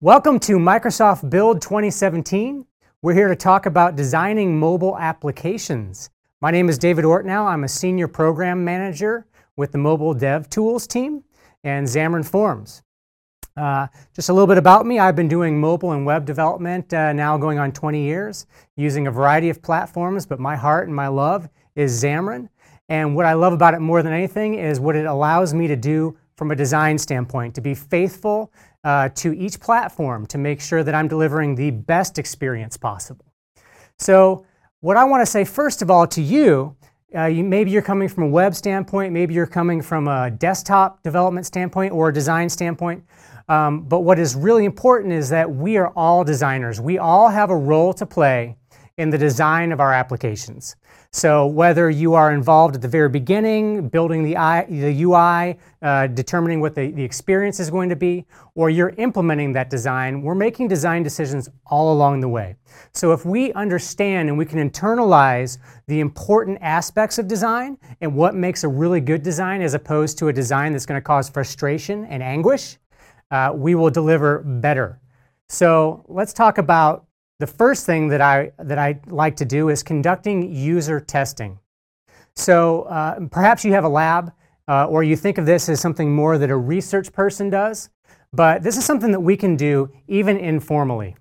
Welcome to Microsoft Build 2017. We're here to talk about designing mobile applications. My name is David Ortnow. I'm a Senior Program Manager with the Mobile Dev Tools team and Xamarin Forms. Just a little bit about me. I've been doing mobile and web development now going on 20 years, using a variety of platforms, but my heart and my love is Xamarin. And what I love about it more than anything is what it allows me to do from a design standpoint, to be faithful to each platform to make sure that I'm delivering the best experience possible. So what I want to say first of all to you, maybe you're coming from a web standpoint, maybe you're coming from a desktop development standpoint or a design standpoint, but what is really important is that we are all designers. We all have a role to play in the design of our applications. So whether you are involved at the very beginning, building the UI, determining what the experience is going to be, or you're implementing that design, we're making design decisions all along the way. So if we understand and we can internalize the important aspects of design and what makes a really good design as opposed to a design that's going to cause frustration and anguish, we will deliver better. So let's talk about the first thing that I like to do is conducting user testing. So perhaps you have a lab or you think of this as something more that a research person does, but this is something that we can do even informally.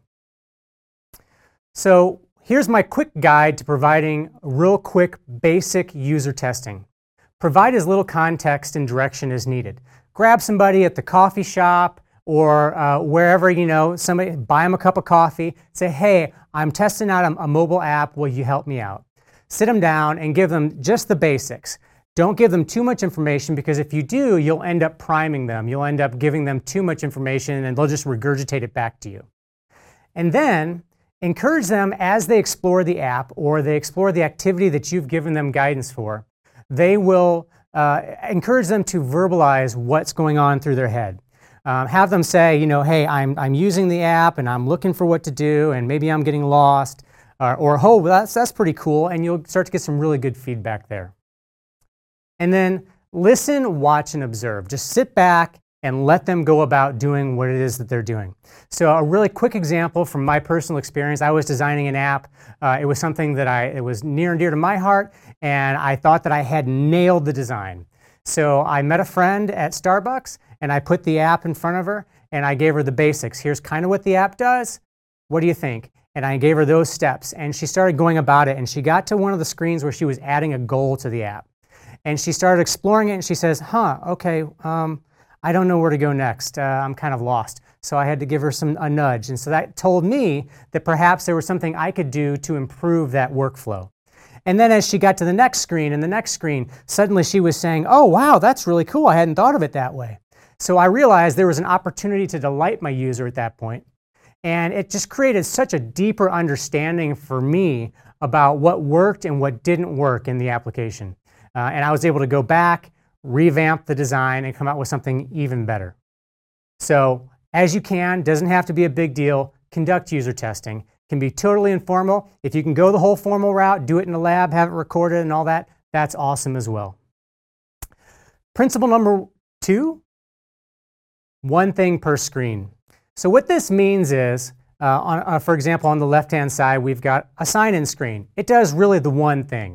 So here's my quick guide to providing real quick basic user testing. Provide as little context and direction as needed. Grab somebody at the coffee shop or wherever, somebody, buy them a cup of coffee, say, hey, I'm testing out a mobile app, will you help me out? Sit them down and give them just the basics. Don't give them too much information, because if you do, you'll end up priming them. You'll end up giving them too much information and they'll just regurgitate it back to you. And then encourage them as they explore the app or they explore the activity that you've given them guidance for. They will encourage them to verbalize what's going on through their head. Have them say, hey, I'm using the app and I'm looking for what to do and maybe I'm getting lost, or oh, that's pretty cool, and you'll start to get some really good feedback there. And then listen, watch, and observe. Just sit back and let them go about doing what it is that they're doing. So a really quick example from my personal experience, I was designing an app. It was something that it was near and dear to my heart, and I thought that I had nailed the design. So I met a friend at Starbucks, and I put the app in front of her, and I gave her the basics. Here's kind of what the app does. What do you think? And I gave her those steps, and she started going about it, and she got to one of the screens where she was adding a goal to the app. And she started exploring it, and she says, okay, I don't know where to go next. I'm kind of lost. So I had to give her a nudge. And so that told me that perhaps there was something I could do to improve that workflow. And then as she got to the next screen and the next screen, suddenly she was saying, oh, wow, that's really cool. I hadn't thought of it that way. So I realized there was an opportunity to delight my user at that point. And it just created such a deeper understanding for me about what worked and what didn't work in the application. And I was able to go back, revamp the design, and come out with something even better. So as you can, doesn't have to be a big deal, conduct user testing. Can be totally informal. If you can go the whole formal route, do it in a lab, have it recorded and all that, that's awesome as well. Principle number 2, one thing per screen. So what this means is, for example, on the left-hand side, we've got a sign-in screen. It does really the one thing.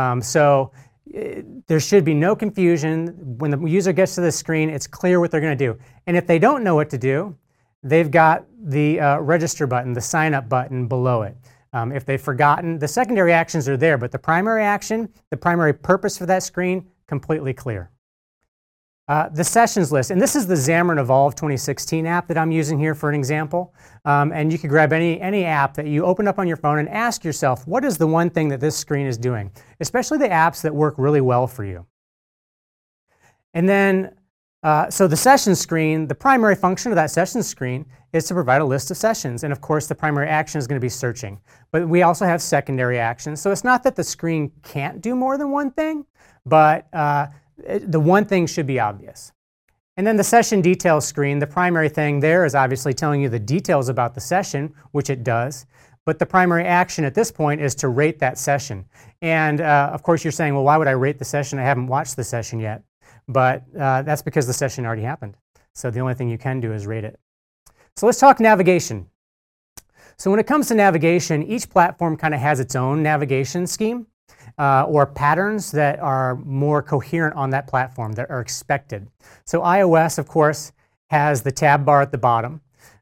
There should be no confusion. When the user gets to this screen, it's clear what they're going to do. And if they don't know what to do, they've got the register button, the sign up button below it. If they've forgotten, the secondary actions are there, but the primary action, the primary purpose for that screen, completely clear. The sessions list, and this is the Xamarin Evolve 2016 app that I'm using here for an example. And you could grab any app that you open up on your phone and ask yourself, what is the one thing that this screen is doing? Especially the apps that work really well for you. And then so the session screen, the primary function of that session screen is to provide a list of sessions. And of course, the primary action is going to be searching. But we also have secondary actions. So it's not that the screen can't do more than one thing, but the one thing should be obvious. And then the session details screen, the primary thing there is obviously telling you the details about the session, which it does. But the primary action at this point is to rate that session. And of course, you're saying, well, why would I rate the session? I haven't watched the session yet. But that's because the session already happened. So the only thing you can do is rate it. So let's talk navigation. So when it comes to navigation, each platform kind of has its own navigation scheme or patterns that are more coherent on that platform that are expected. So iOS, of course, has the tab bar at the bottom.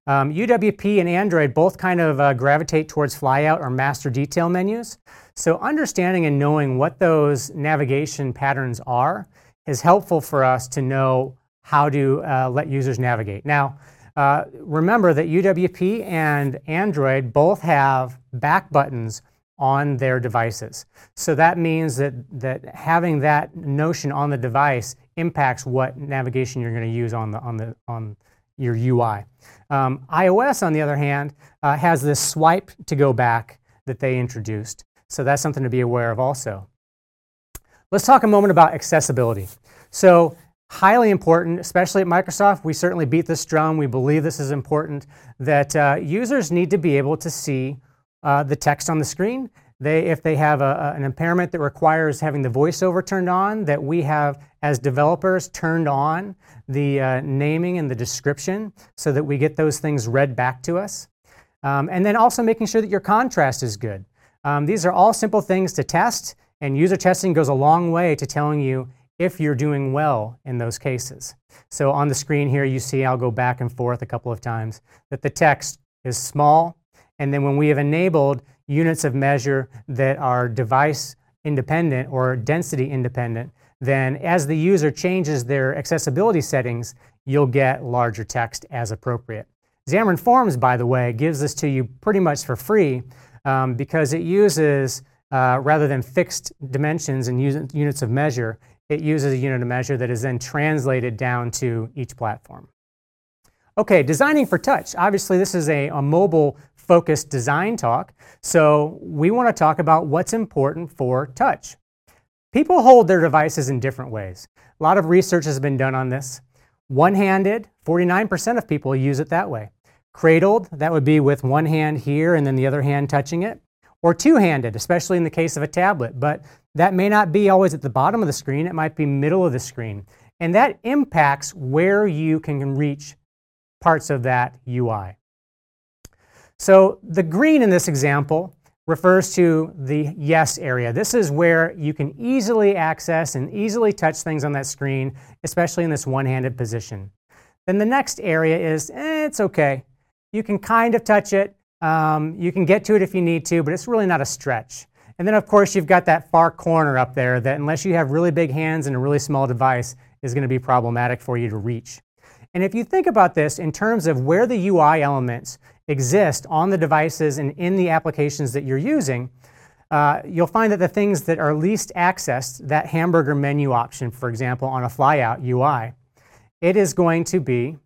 UWP and Android both kind of gravitate towards flyout or master detail menus. So understanding and knowing what those navigation patterns are is helpful for us to know how to let users navigate. Now, remember that UWP and Android both have back buttons on their devices. So that means that having that notion on the device impacts what navigation you're going to use on your UI. iOS, on the other hand, has this swipe to go back that they introduced. So that's something to be aware of also. Let's talk a moment about accessibility. So highly important, especially at Microsoft. We certainly beat this drum. We believe this is important, that users need to be able to see the text on the screen. If they have an impairment that requires having the voiceover turned on, that we have, as developers, turned on the naming and the description so that we get those things read back to us. And then also making sure that your contrast is good. These are all simple things to test, and user testing goes a long way to telling you if you're doing well in those cases. So on the screen here you see, I'll go back and forth a couple of times, that the text is small, and then when we have enabled units of measure that are device independent or density independent, then as the user changes their accessibility settings, you'll get larger text as appropriate. Xamarin Forms, by the way, gives this to you pretty much for free because it uses, rather than fixed dimensions and units of measure, it uses a unit of measure that is then translated down to each platform. Okay, designing for touch. Obviously, this is a mobile-focused design talk, so we want to talk about what's important for touch. People hold their devices in different ways. A lot of research has been done on this. One-handed, 49% of people use it that way. Cradled, that would be with one hand here and then the other hand touching it. Or two-handed, especially in the case of a tablet, but that may not be always at the bottom of the screen, it might be middle of the screen. And that impacts where you can reach parts of that UI. So the green in this example refers to the yes area. This is where you can easily access and easily touch things on that screen, especially in this one-handed position. Then the next area is, it's okay. You can kind of touch it. You can get to it if you need to, but it's really not a stretch. And then, of course, you've got that far corner up there that, unless you have really big hands and a really small device, is going to be problematic for you to reach. And if you think about this in terms of where the UI elements exist on the devices and in the applications that you're using, you'll find that the things that are least accessed, that hamburger menu option, for example, on a flyout UI, it is going to be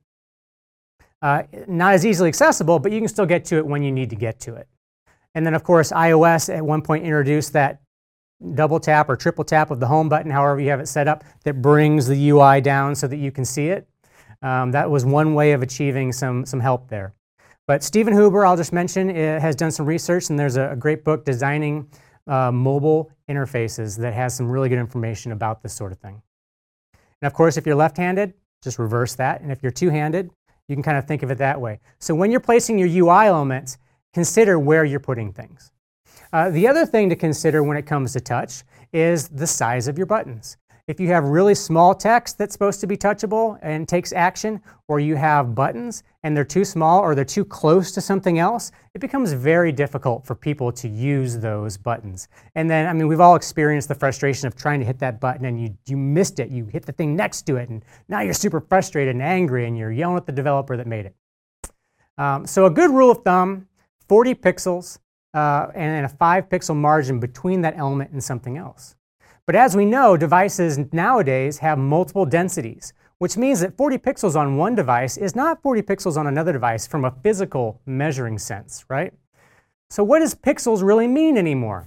not as easily accessible, but you can still get to it when you need to get to it. And then, of course, iOS at one point introduced that double tap or triple tap of the home button, however you have it set up, that brings the UI down so that you can see it. That was one way of achieving some help there. But Stephen Huber, I'll just mention, has done some research, and there's a great book, Designing Mobile Interfaces, that has some really good information about this sort of thing. And of course, if you're left-handed, just reverse that. And if you're two-handed, you can kind of think of it that way. So when you're placing your UI elements, consider where you're putting things. The other thing to consider when it comes to touch is the size of your buttons. If you have really small text that's supposed to be touchable and takes action, or you have buttons and they're too small or they're too close to something else, it becomes very difficult for people to use those buttons. And then, I mean, we've all experienced the frustration of trying to hit that button and you missed it, you hit the thing next to it, and now you're super frustrated and angry and you're yelling at the developer that made it. So a good rule of thumb, 40 pixels and a 5-pixel margin between that element and something else. But as we know, devices nowadays have multiple densities, which means that 40 pixels on one device is not 40 pixels on another device from a physical measuring sense, right? So what does pixels really mean anymore?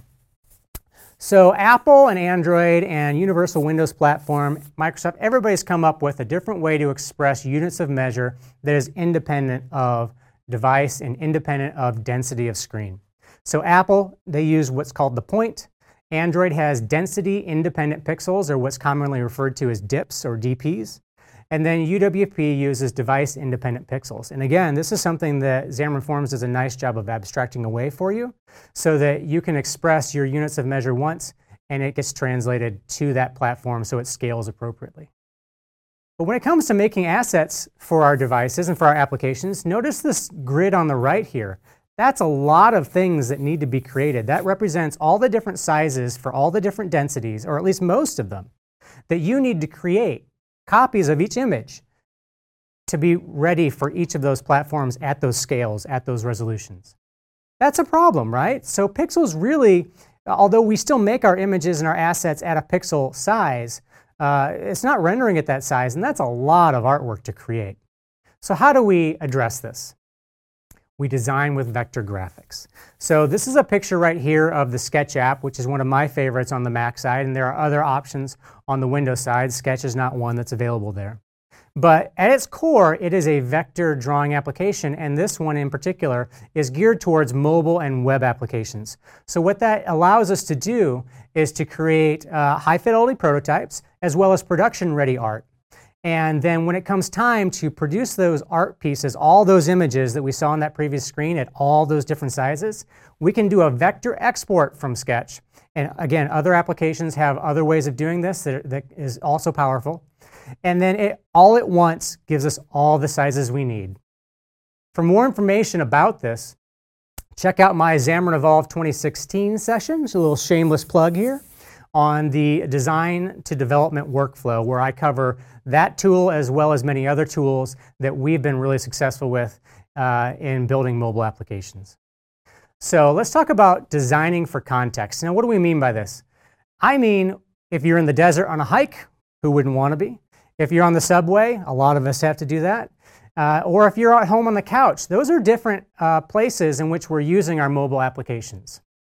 So Apple and Android and Universal Windows Platform, Microsoft, everybody's come up with a different way to express units of measure that is independent of device and independent of density of screen. So Apple, they use what's called the point. Android has density independent pixels, or what's commonly referred to as DIPs or DPs. And then UWP uses device-independent pixels. And again, this is something that Xamarin Forms does a nice job of abstracting away for you so that you can express your units of measure once and it gets translated to that platform so it scales appropriately. But when it comes to making assets for our devices and for our applications, notice this grid on the right here. That's a lot of things that need to be created. That represents all the different sizes for all the different densities, or at least most of them, that you need to create copies of each image to be ready for each of those platforms at those scales, at those resolutions. That's a problem, right? So pixels really, although we still make our images and our assets at a pixel size, it's not rendering at that size, and that's a lot of artwork to create. So how do we address this? We design with vector graphics. So this is a picture right here of the Sketch app, which is one of my favorites on the Mac side, and there are other options on the Windows side. Sketch is not one that's available there. But at its core, it is a vector drawing application, and this one in particular is geared towards mobile and web applications. So what that allows us to do is to create high-fidelity prototypes as well as production-ready art. And then when it comes time to produce those art pieces, all those images that we saw on that previous screen at all those different sizes, we can do a vector export from Sketch. And again, other applications have other ways of doing this that is also powerful. And then it all at once gives us all the sizes we need. For more information about this, check out my Xamarin Evolve 2016 session. It's a little shameless plug here on the design to development workflow, where I cover that tool as well as many other tools that we've been really successful with in building mobile applications. So let's talk about designing for context. Now, what do we mean by this? I mean, if you're in the desert on a hike, who wouldn't want to be? If you're on the subway, a lot of us have to do that. Or if you're at home on the couch, those are different places in which we're using our mobile applications.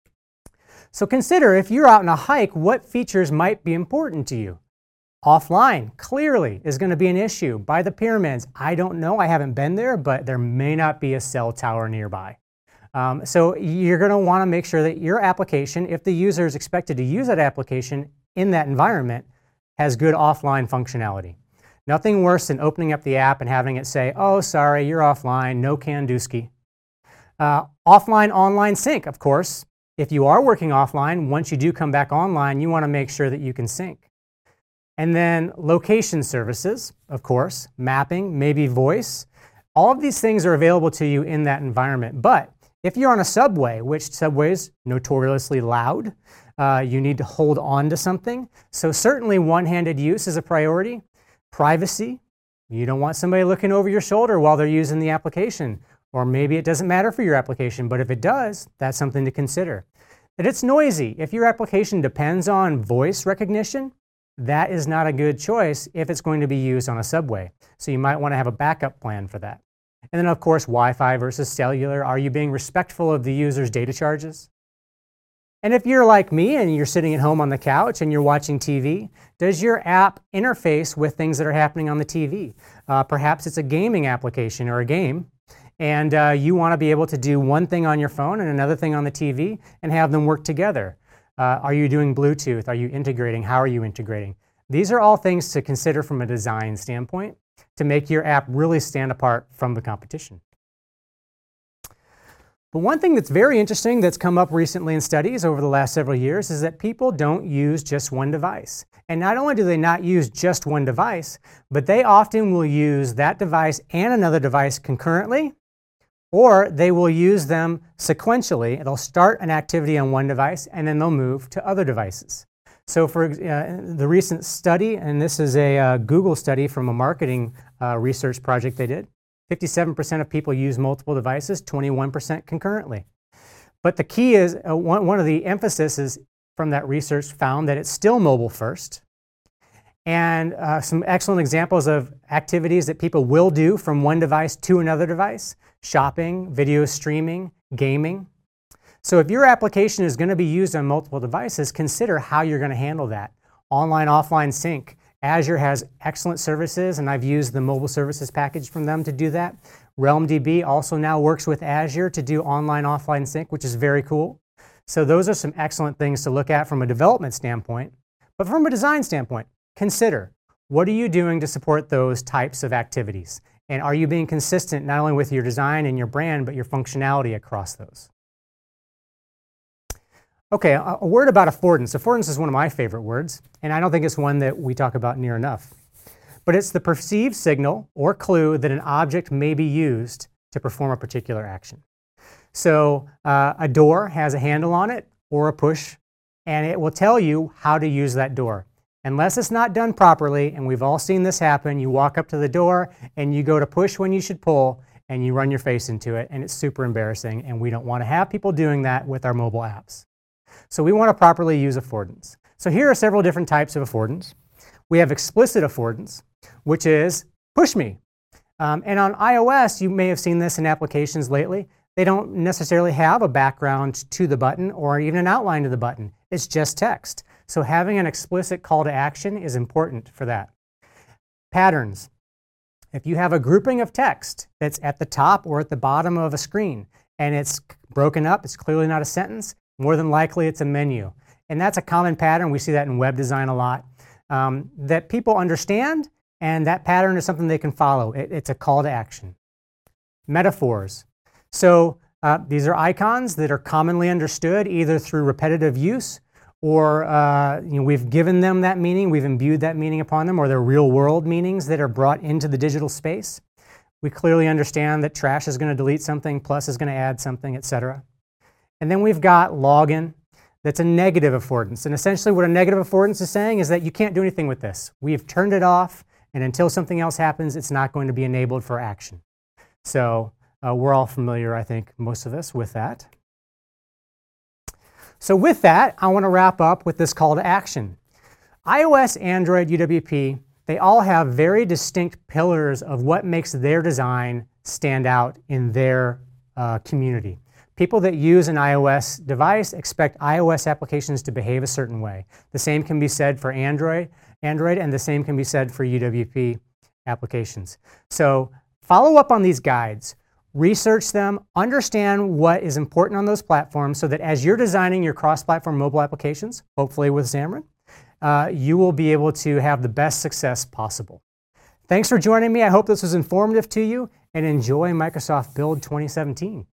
So consider, if you're out on a hike, what features might be important to you? Offline, clearly, is going to be an issue. By the pyramids, I don't know, I haven't been there, but there may not be a cell tower nearby. So you're going to want to make sure that your application, if the user is expected to use that application in that environment, has good offline functionality. Nothing worse than opening up the app and having it say, oh, sorry, you're offline, no can-do-ski. Offline-online sync, of course. If you are working offline, once you do come back online, you want to make sure that you can sync. And then location services, of course, mapping, maybe voice. All of these things are available to you in that environment. But if you're on a subway, which subways notoriously loud, you need to hold on to something. So certainly one-handed use is a priority. Privacy, you don't want somebody looking over your shoulder while they're using the application. Or maybe it doesn't matter for your application, but if it does, that's something to consider. That it's noisy. If your application depends on voice recognition, that is not a good choice if it's going to be used on a subway. So you might want to have a backup plan for that. And then of course, Wi-Fi versus cellular. Are you being respectful of the user's data charges? And if you're like me and you're sitting at home on the couch and you're watching TV, does your app interface with things that are happening on the TV? Perhaps it's a gaming application or a game, and you want to be able to do one thing on your phone and another thing on the TV and have them work together. Are you doing Bluetooth? Are you integrating? How are you integrating? These are all things to consider from a design standpoint to make your app really stand apart from the competition. But one thing that's very interesting that's come up recently in studies over the last several years is that people don't use just one device. And not only do they not use just one device, but they often will use that device and another device concurrently, or they will use them sequentially. They'll start an activity on one device and then they'll move to other devices. So for the recent study, and this is a Google study from a marketing research project they did, 57% of people use multiple devices, 21% concurrently. But the key is, one of the emphases from that research found that it's still mobile first. And some excellent examples of activities that people will do from one device to another device: shopping, video streaming, gaming. So if your application is going to be used on multiple devices, consider how you're going to handle that. Online, offline sync. Azure has excellent services, and I've used the mobile services package from them to do that. RealmDB also now works with Azure to do online, offline sync, which is very cool. So those are some excellent things to look at from a development standpoint. But from a design standpoint, consider What are you doing to support those types of activities? And are you being consistent not only with your design and your brand, but your functionality across those? Okay, a word about affordance. Affordance is one of my favorite words, and I don't think it's one that we talk about near enough. But it's the perceived signal or clue that an object may be used to perform a particular action. So a door has a handle on it or a push, and it will tell you how to use that door. Unless it's not done properly, and we've all seen this happen, you walk up to the door and you go to push when you should pull, and you run your face into it, and it's super embarrassing, and we don't want to have people doing that with our mobile apps. So we want to properly use affordance. So here are several different types of affordance. We have explicit affordance, which is push me. And on iOS, you may have seen this in applications lately. They don't necessarily have a background to the button or even an outline to the button. It's just text. So having an explicit call to action is important for that. Patterns. If you have a grouping of text that's at the top or at the bottom of a screen and it's broken up, it's clearly not a sentence, more than likely it's a menu. And that's a common pattern. We see that in web design a lot, that people understand, and that pattern is something they can follow. It's a call to action. Metaphors. So these are icons that are commonly understood either through repetitive use or we've given them that meaning, we've imbued that meaning upon them, or they're real world meanings that are brought into the digital space. We clearly understand that trash is going to delete something, plus is going to add something, etc. And then we've got login. That's a negative affordance. And essentially what a negative affordance is saying is that you can't do anything with this. We've turned it off, and until something else happens, it's not going to be enabled for action. So we're all familiar, I think, most of us, with that. So with that, I want to wrap up with this call to action. iOS, Android, UWP, they all have very distinct pillars of what makes their design stand out in their community. People that use an iOS device expect iOS applications to behave a certain way. The same can be said for Android, and the same can be said for UWP applications. So follow up on these guides, research them, understand what is important on those platforms so that as you're designing your cross-platform mobile applications, hopefully with Xamarin, you will be able to have the best success possible. Thanks for joining me. I hope this was informative to you, and enjoy Microsoft Build 2017.